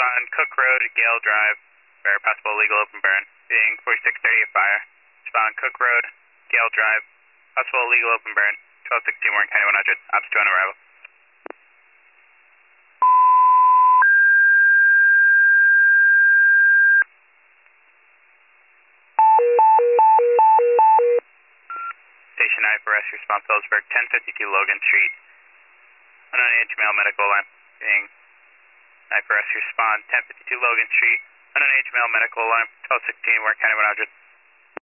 on Cook Road, Gale Drive, for possible illegal open burn, being 4630 at fire. Respond Cook Road, Gale Drive, possible illegal open burn, 1216 Warren County 100, ops 2 on arrival. Station 9 for rescue response, Phillipsburg, 1052 Logan Street. Unknown male medical alarm, being 9 for rescue respond, 1052 Logan Street. Unknown male medical alarm, 1216 Warren County 100.